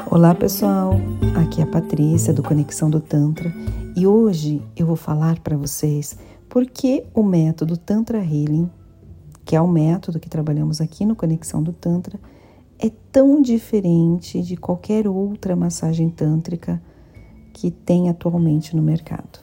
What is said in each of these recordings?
Olá pessoal, aqui é a Patrícia do Conexão do Tantra e hoje eu vou falar para vocês por que o método Tantra Healing, que é o método que trabalhamos aqui no Conexão do Tantra, é tão diferente de qualquer outra massagem tântrica que tem atualmente no mercado.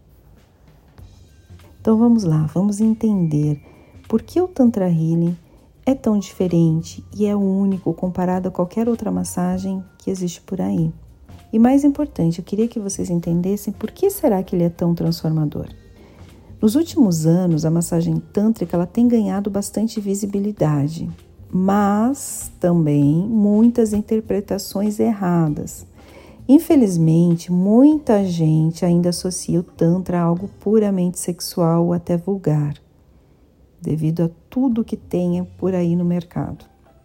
Então vamos lá, vamos entender por que o Tantra Healing é tão diferente e é único comparado a qualquer outra massagem que existe por aí. E mais importante, eu queria que vocês entendessem por que será que ele é tão transformador. Nos últimos anos, a massagem tântrica ela tem ganhado bastante visibilidade, mas também muitas interpretações erradas. Infelizmente, muita gente ainda associa o Tantra a algo puramente sexual ou até vulgar, devido a tudo que tenha por aí no mercado.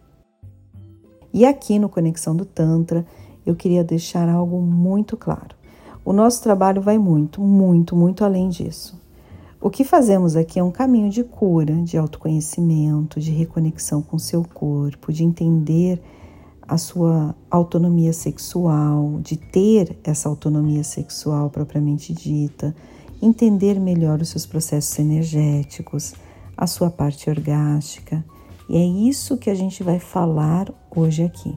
E aqui no Conexão do Tantra, eu queria deixar algo muito claro. O nosso trabalho vai muito além disso. O que fazemos aqui é um caminho de cura, de autoconhecimento, de reconexão com o seu corpo, de entender a sua autonomia sexual, de ter essa autonomia sexual propriamente dita, entender melhor os seus processos energéticos, a sua parte orgástica, e é isso que a gente vai falar hoje aqui.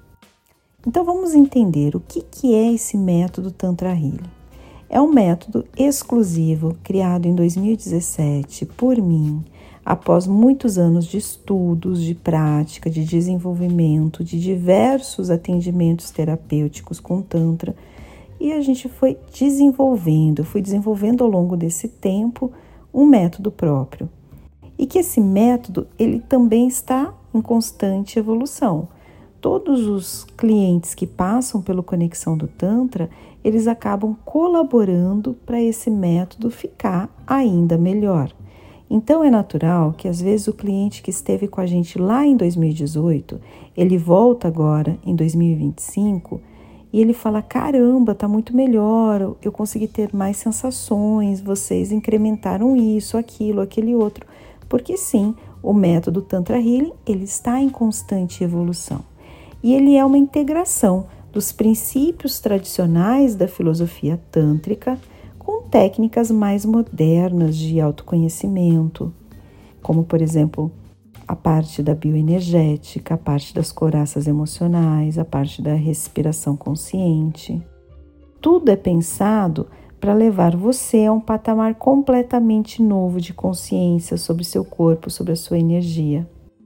Então vamos entender o que é esse método Tantra Healing. É um método exclusivo criado em 2017 por mim, após muitos anos de estudos, de prática, de desenvolvimento, de diversos atendimentos terapêuticos com Tantra, e a gente foi desenvolvendo, ao longo desse tempo um método próprio. E que esse método, ele também está em constante evolução. Todos os clientes que passam pelo Conexão do Tantra, eles acabam colaborando para esse método ficar ainda melhor. Então é natural que às vezes o cliente que esteve com a gente lá em 2018, ele volta agora em 2025 e ele fala, caramba, tá muito melhor, eu consegui ter mais sensações, vocês incrementaram isso, aquilo, aquele outro. Porque sim, o método Tantra Healing ele está em constante evolução. E ele é uma integração dos princípios tradicionais da filosofia tântrica com técnicas mais modernas de autoconhecimento, como por exemplo, a parte da bioenergética, a parte das couraças emocionais, a parte da respiração consciente. Tudo é pensado para levar você a um patamar completamente novo de consciência sobre seu corpo, sobre a sua energia.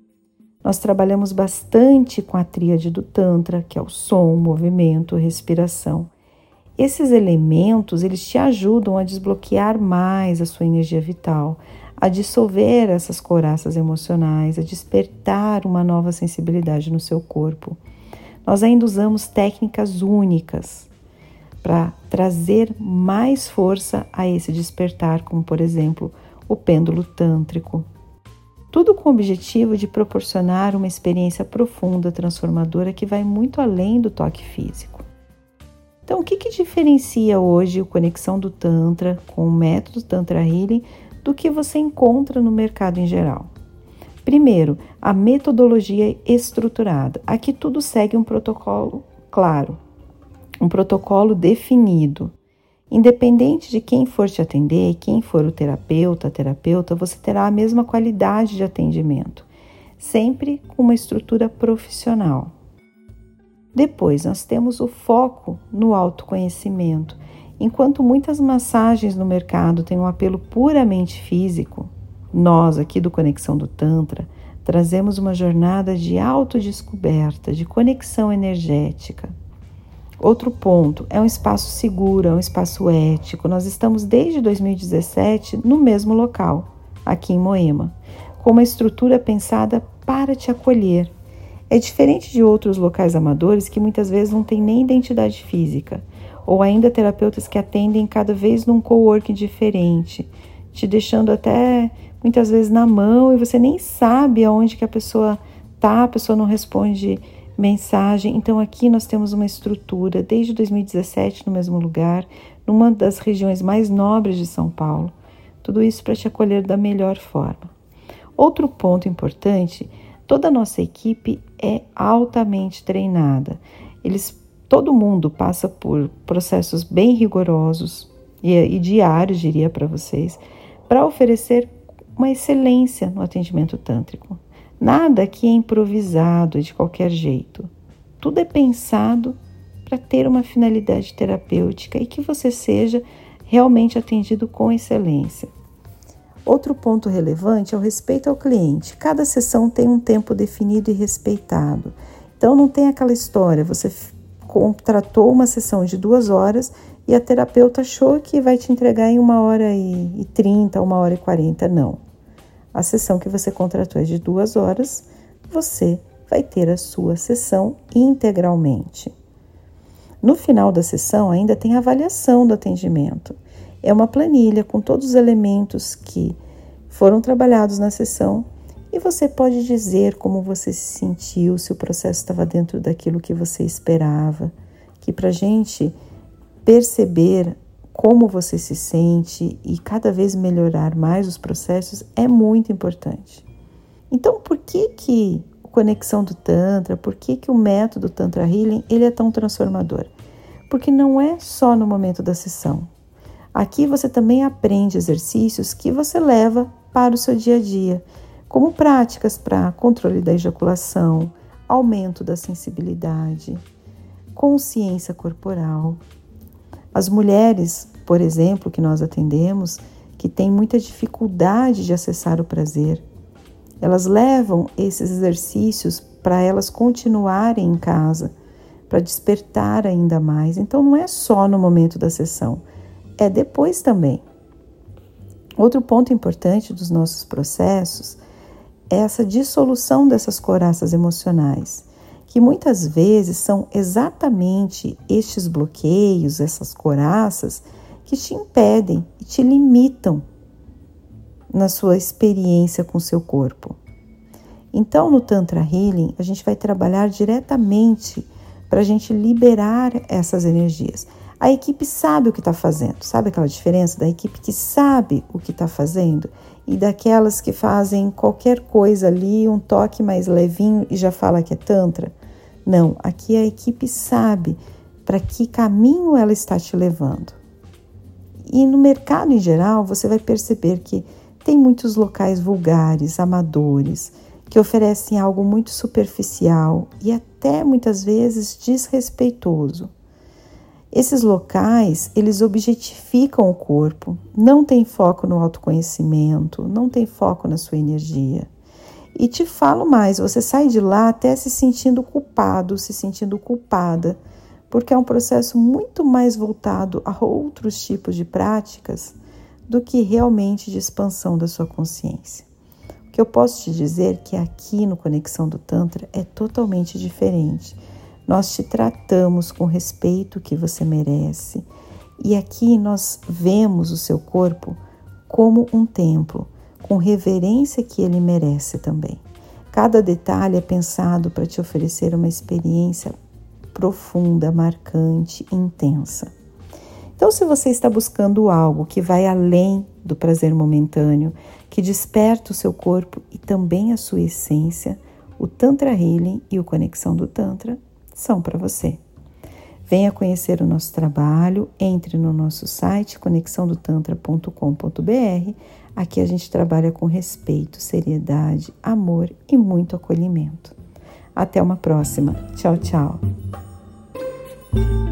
Nós trabalhamos bastante com a tríade do Tantra, que é o som, movimento, respiração. Esses elementos, eles te ajudam a desbloquear mais a sua energia vital, a dissolver essas couraças emocionais, a despertar uma nova sensibilidade no seu corpo. Nós ainda usamos técnicas únicas para trazer mais força a esse despertar, como por exemplo, o pêndulo tântrico. Tudo com o objetivo de proporcionar uma experiência profunda, transformadora, que vai muito além do toque físico. Então, o que diferencia hoje o Conexão do Tantra com o método Tantra Healing do que você encontra no mercado em geral? Primeiro, a metodologia estruturada. Aqui tudo segue um protocolo claro, um protocolo definido. Independente de quem for te atender e quem for o terapeuta, você terá a mesma qualidade de atendimento, sempre com uma estrutura profissional. Depois, nós temos o foco no autoconhecimento. Enquanto muitas massagens no mercado têm um apelo puramente físico, nós aqui do Conexão do Tantra trazemos uma jornada de autodescoberta, de conexão energética. Outro ponto, é um espaço seguro, é um espaço ético. Nós estamos desde 2017 no mesmo local, aqui em Moema, com uma estrutura pensada para te acolher. É diferente de outros locais amadores que muitas vezes não têm nem identidade física, ou ainda terapeutas que atendem cada vez num coworking diferente, te deixando até muitas vezes na mão e você nem sabe aonde que a pessoa está, a pessoa não responde mensagem. Então aqui nós temos uma estrutura desde 2017 no mesmo lugar, numa das regiões mais nobres de São Paulo. Tudo isso para te acolher da melhor forma. Outro ponto importante, toda a nossa equipe é altamente treinada. Eles todo mundo passa por processos bem rigorosos e diários, diria para vocês, para oferecer uma excelência no atendimento tântrico. Nada aqui é improvisado de qualquer jeito. Tudo é pensado para ter uma finalidade terapêutica e que você seja realmente atendido com excelência. Outro ponto relevante é o respeito ao cliente. Cada sessão tem um tempo definido e respeitado. Então não tem aquela história, você contratou uma sessão de 2 horas e a terapeuta achou que vai te entregar em 1h30, 1h40. Não. A sessão que você contratou é de 2 horas, você vai ter a sua sessão integralmente. No final da sessão ainda tem a avaliação do atendimento. É uma planilha com todos os elementos que foram trabalhados na sessão e você pode dizer como você se sentiu, se o processo estava dentro daquilo que você esperava, que para a gente perceber como você se sente e cada vez melhorar mais os processos é muito importante. Então, por que a conexão do Tantra, por que o método Tantra Healing ele é tão transformador? Porque não é só no momento da sessão. Aqui você também aprende exercícios que você leva para o seu dia a dia, como práticas para controle da ejaculação, aumento da sensibilidade, consciência corporal. As mulheres, por exemplo, que nós atendemos, que têm muita dificuldade de acessar o prazer, elas levam esses exercícios para elas continuarem em casa, para despertar ainda mais. Então não é só no momento da sessão, é depois também. Outro ponto importante dos nossos processos é essa dissolução dessas couraças emocionais, que muitas vezes são exatamente estes bloqueios, essas couraças, que te impedem e te limitam na sua experiência com o seu corpo. Então, no Tantra Healing, a gente vai trabalhar diretamente para a gente liberar essas energias. A equipe sabe o que está fazendo, sabe aquela diferença da equipe que sabe o que está fazendo e daquelas que fazem qualquer coisa ali, um toque mais levinho e já fala que é Tantra? Não, aqui a equipe sabe para que caminho ela está te levando. E no mercado em geral, você vai perceber que tem muitos locais vulgares, amadores, que oferecem algo muito superficial e até muitas vezes desrespeitoso. Esses locais, eles objetificam o corpo, não tem foco no autoconhecimento, não tem foco na sua energia. E te falo mais, você sai de lá até se sentindo culpado, se sentindo culpada, porque é um processo muito mais voltado a outros tipos de práticas do que realmente de expansão da sua consciência. O que eu posso te dizer é que aqui no Conexão do Tantra é totalmente diferente. Nós te tratamos com o respeito que você merece e aqui nós vemos o seu corpo como um templo, com reverência que ele merece também. Cada detalhe é pensado para te oferecer uma experiência profunda, marcante, intensa. Então, se você está buscando algo que vai além do prazer momentâneo, que desperta o seu corpo e também a sua essência, o Tantra Healing e o Conexão do Tantra são para você. Venha conhecer o nosso trabalho, entre no nosso site conexãodotantra.com.br. Aqui a gente trabalha com respeito, seriedade, amor e muito acolhimento. Até uma próxima. Tchau, tchau.